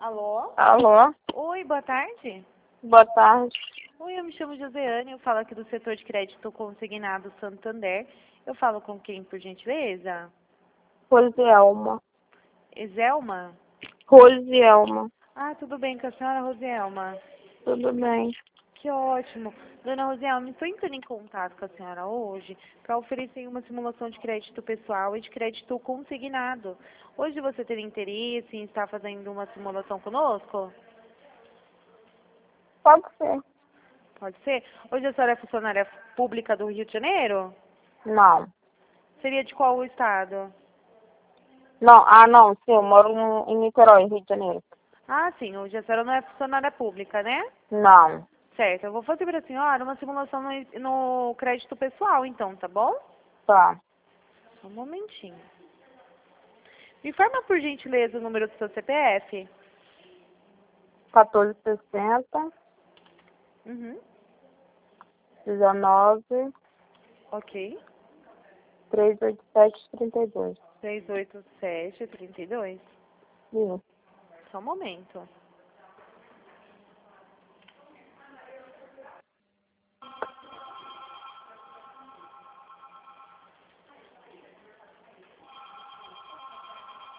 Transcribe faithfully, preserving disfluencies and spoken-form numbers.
Alô? Alô? Oi, boa tarde. Boa tarde. Oi, eu me chamo Josiane, eu falo aqui do setor de crédito consignado Santander. Eu falo com quem, por gentileza? Rosielma. Ezelma? Rosielma. Ah, tudo bem com a senhora, Rosielma? Tudo bem? Que ótimo. Dona Rosielma, estou entrando em contato com a senhora hoje para oferecer uma simulação de crédito pessoal e de crédito consignado. Hoje você teria interesse em estar fazendo uma simulação conosco? Pode ser. Pode ser? Hoje a senhora é funcionária pública do Rio de Janeiro? Não. Seria de qual estado? Não, ah não, sim, eu moro no- em Niterói, Rio de Janeiro. Ah, sim, hoje a senhora não é funcionária pública, né? Não. Certo, eu vou fazer para a senhora uma simulação no, no crédito pessoal, então, tá bom? Tá. Só um momentinho. Me informa, por gentileza, o número do seu C P F. quatorze sessenta, Uhum, dezenove, ok. trezentos e oitenta e sete, trinta e dois. três oito sete, trinta e dois. Isso. Só um momento.